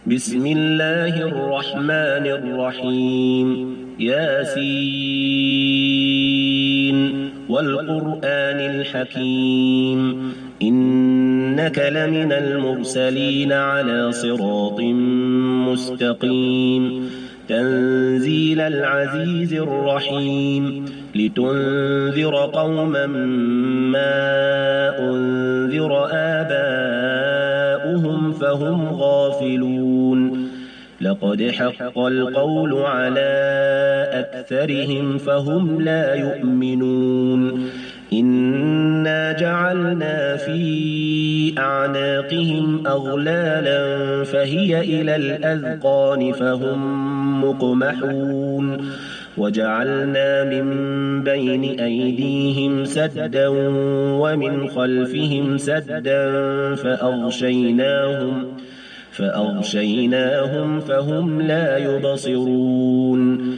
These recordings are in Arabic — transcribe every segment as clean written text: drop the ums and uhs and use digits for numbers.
بسم الله الرحمن الرحيم ياسين والقرآن الحكيم إنك لمن المرسلين على صراط مستقيم تنزيل العزيز الرحيم لتنذر قوما ما أنذر آباؤهم فهم غافلون لقد حق القول على أكثرهم فهم لا يؤمنون إنا جعلنا في أعناقهم أغلالا فهي إلى الأذقان فهم مقمحون وجعلنا من بين أيديهم سدا ومن خلفهم سدا فأغشيناهم فهم لا يبصرون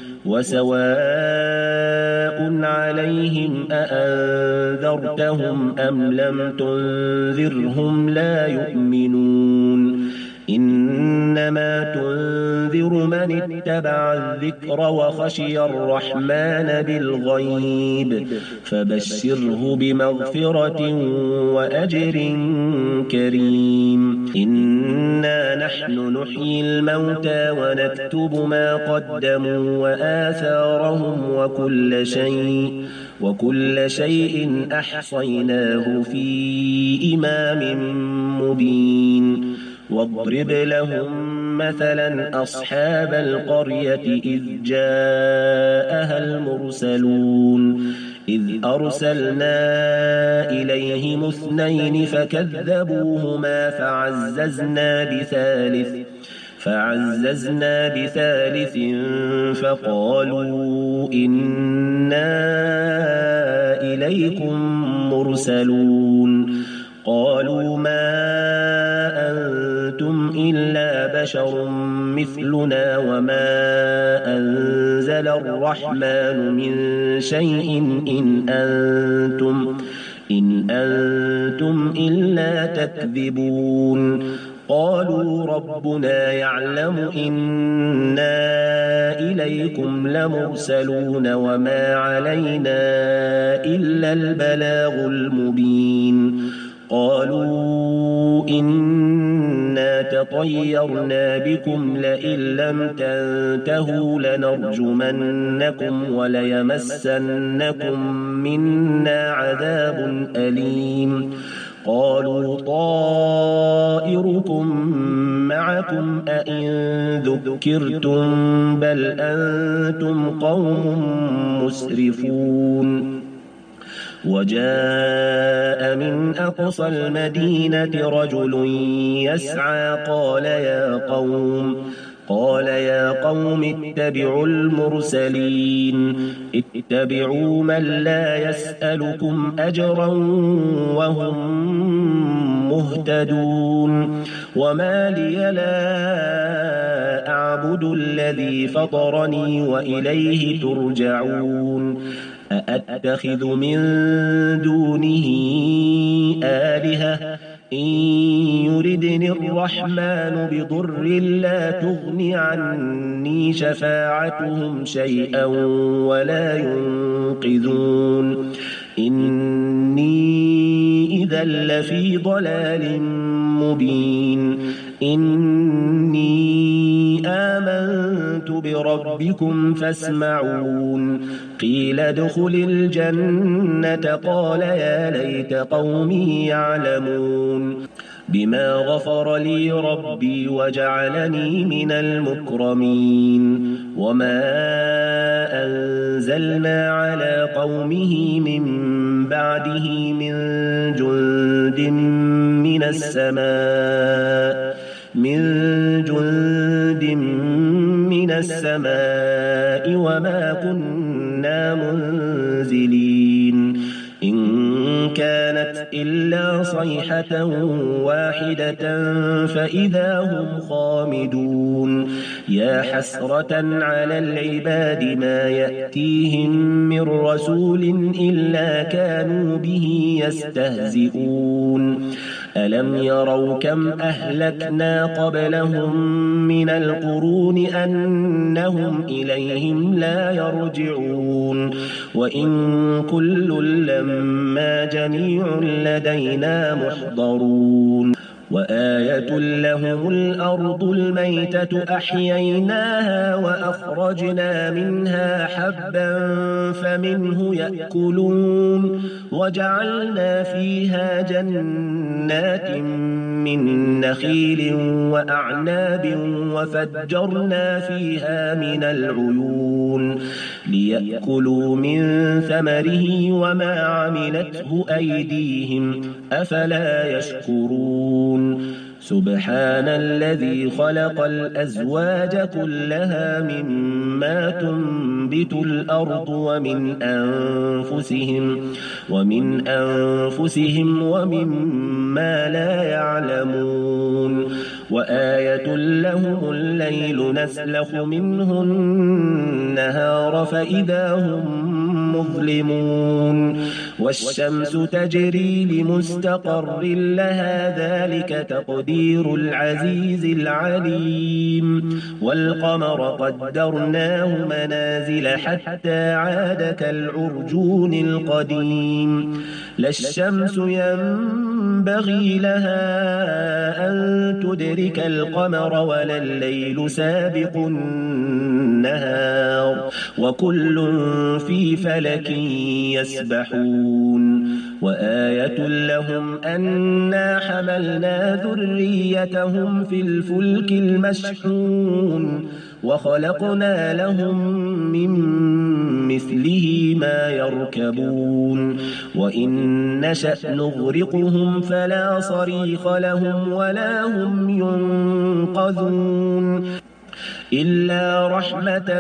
وسواء عليهم أأنذرتهم أم لم تنذرهم لا يؤمنون إنما تنذر من اتبع الذكر وخشي الرحمن بالغيب فبشره بمغفرة وأجر كريم إنا نحن نحيي الموتى ونكتب ما قدموا وآثارهم وكل شيء أحصيناه في إمام مبين واضرب لهم مثلا أصحاب القرية إذ جاءها المرسلون إذ أرسلنا إليهم 2 فكذبوهما فعززنا بثالث فقالوا إنا إليكم مرسلون قالوا ما أنتم إلا بشر مثلنا وما أنزل الرحمن من شيء إن أنتم إلا تكذبون قالوا ربنا يعلم إنا إليكم لمرسلون وما علينا إلا البلاغ المبين قالوا إنا تطيرنا بكم لئن لم تنتهوا لنرجمنكم وليمسنكم منا عذاب أليم قالوا طائركم معكم أئن ذكرتم بل أنتم قوم مسرفون وجاء من أقصى المدينة رجل يسعى قال يا قوم اتبعوا المرسلين اتبعوا من لا يسألكم أجرا وهم مهتدون وما لي لا أعبد الذي فطرني وإليه ترجعون أأتخذ من دونه آلهة إن يردني الرحمن بضر لا تغن عني شفاعتهم شيئا ولا ينقذون إني إذا لفي ضلال مبين إني آمنت بربكم فاسمعون قيل ادخل الجنة قال يا ليت قومي يعلمون بما غفر لي ربي وجعلني من المكرمين وما أنزلنا على قومه من بعده من جند من السماء وما كنا منزلين إن كانت إلا صيحة واحدة فإذا هم خامدون يا حسرة على العباد ما يأتيهم من رسول إلا كانوا به يستهزئون ألم يروا كم أهلكنا قبلهم من القرون أنهم إليهم لا يرجعون وإن كل لما جميع لدينا محضرون وآية لهم الأرض الميتة أحييناها وأخرجنا منها حبا فمنه يأكلون وجعلنا فيها جنات من نخيل وأعناب وفجرنا فيها من العيون ليأكلوا من ثمره وما عملته أيديهم أفلا يشكرون سبحان الذي خلق الأزواج كلها مما تنبت الأرض ومن أنفسهم ومما لا يعلمون وآية لهم الليل نسلخ منه النهار فإذا هم مظلمون والشمس تجري لمستقر لها ذلك تقدير العزيز العليم والقمر قدرناه منازل حتى عاد كالعرجون القديم لا الشمس ينبغي لها أن تدرك القمر ولا الليل سابق النهار وكل في فلك يسبحون وآية لهم أنا حملنا ذريتهم في الفلك المشحون وخلقنا لهم من مثله ما يركبون وإن نشأ نغرقهم فلا صريخ لهم ولا هم ينقذون إلا رحمة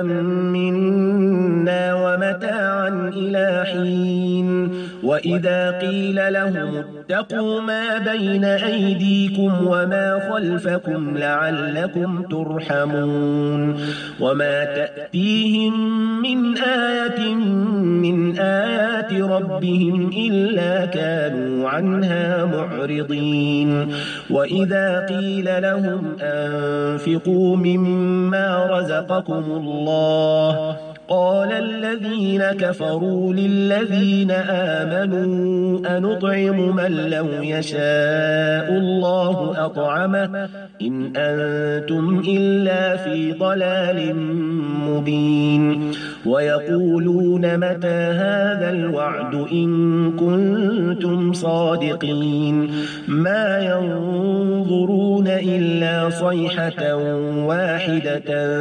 منا ومتاعا إلى حين وإذا قيل لهم اتقوا ما بين أيديكم وما خلفكم لعلكم ترحمون وما تأتيهم من آية من آيات ربهم إلا كانوا عنها معرضين وإذا قيل لهم أنفقوا مما رزقكم الله قال الذين كفروا للذين آمنوا أنطعم من لو يشاء الله أطعمه إن أنتم إلا في ضلال مبين ويقولون متى هذا الوعد إن كنتم صادقين ما ينظرون إلا صيحة واحدة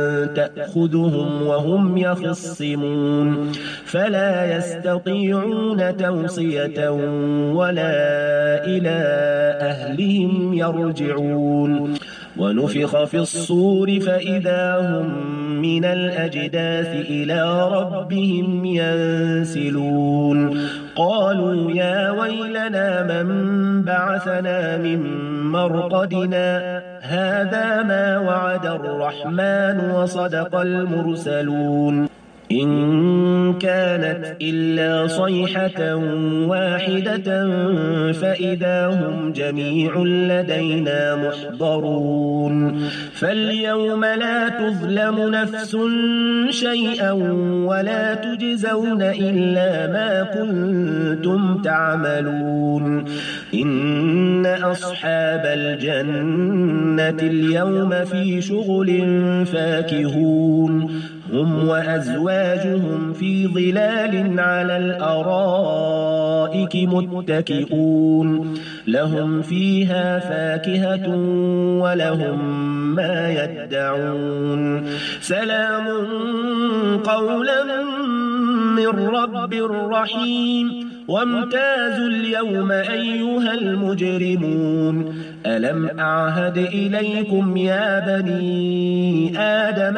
تأخذهم وهم يخصمون فلا يستطيعون توصية ولا إلى أهلهم يرجعون ونفخ في الصور فإذا هم من الأجداث إلى ربهم ينسلون قالوا يا ويلنا من بعثنا من مرقدنا هذا ما وعد الرحمن وصدق المرسلون إن كانت إلا صيحة واحدة فإذا هم جميع لدينا محضرون فاليوم لا تظلم نفس شيئا ولا تجزون إلا ما كنتم تعملون إن أصحاب الجنة اليوم في شغل فاكهون هم وأزواجهم في ظلال على الأرائك متكئون لهم فيها فاكهة ولهم ما يدعون سلام قولا من رب رحيم وامتازوا اليوم أيها المجرمون ألم أعهد إليكم يا بني آدم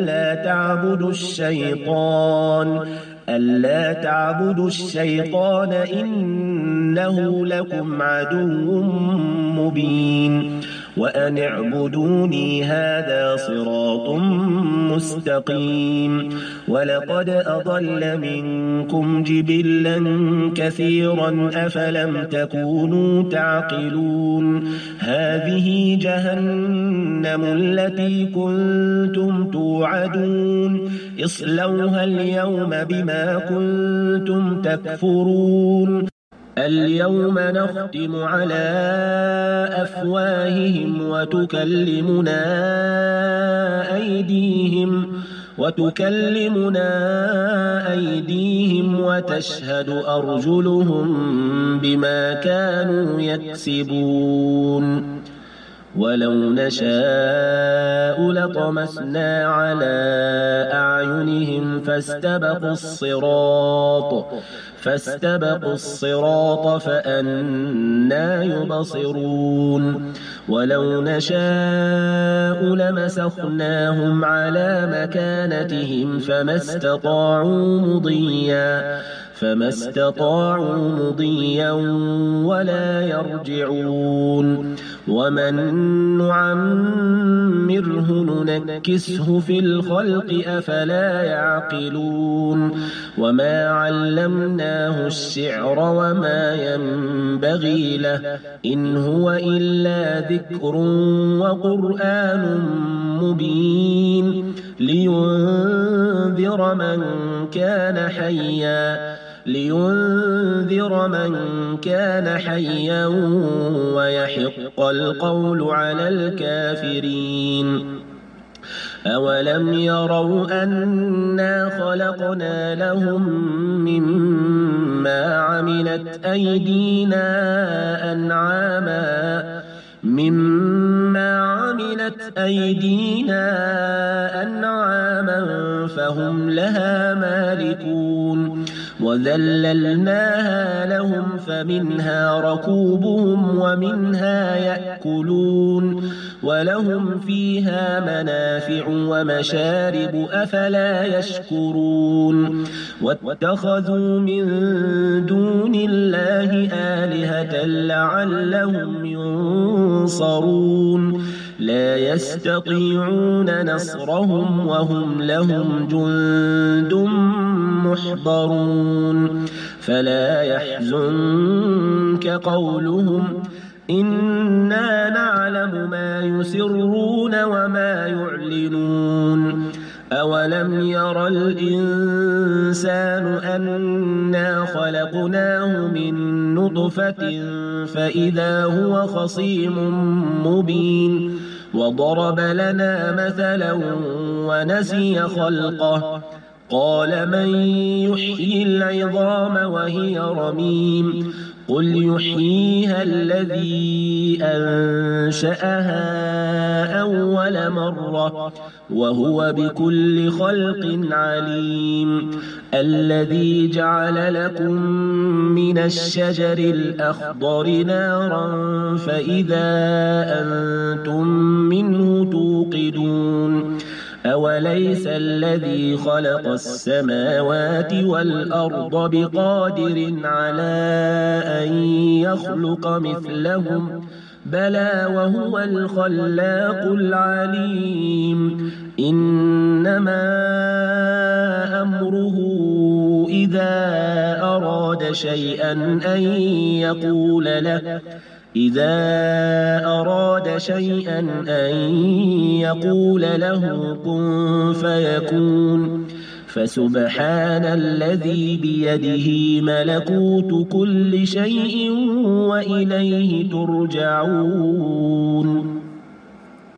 ألا تعبدوا الشيطان إنه لكم عدو مبين وأن اعبدوني هذا صراط مستقيم ولقد أضل منكم جبلا كثيرا أفلم تكونوا تعقلون هذه جهنم التي كنتم توعدون اصلوها اليوم بما كنتم تكفرون اليوم نختم على أفواههم وتكلمنا أيديهم وتشهد أرجلهم بما كانوا يكسبون ولو نشاء لطمسنا على أعينهم فاستبقوا الصراط فأنى يبصرون ولو نشاء لمسخناهم على مكانتهم فما استطاعوا مضيا ولا يرجعون ومن نعمره ننكسه في الخلق أفلا يعقلون وما علمناه الشعر وما ينبغي له إن هو إلا ذكر وقرآن مبين لينذر من كان حيا ويحق القول على الكافرين أولم يروا أنا خلقنا لهم مما عملت أيدينا أنعاما فهم لها مالكون وذللناها لهم فمنها ركوبهم ومنها يأكلون ولهم فيها منافع ومشارب أفلا يشكرون واتخذوا من دون الله آلهة لعلهم ينصرون لا يستطيعون نصرهم وهم لهم جند محضرون فلا يحزنك قولهم إنا نعلم ما يسرون وما يعلنون أولم ير الإنسان أنا خلقناه من نطفة فإذا هو خصيم مبين وضرب لنا مثلا ونسي خلقه قال من يحيي العظام وهي رميم قل يحييها الذي أنشأها أول مرة وهو بكل خلق عليم الذي جعل لكم من الشجر الأخضر نارا فإذا أنتم منه توقدون أوليس الذي خلق السماوات والأرض بقادر على أن يخلق مثلهم بلى وهو الخلاق العليم إنما أمره إذا أراد شيئا أن يقول له كن فيكون فسبحان الذي بيده ملكوت كل شيء وإليه ترجعون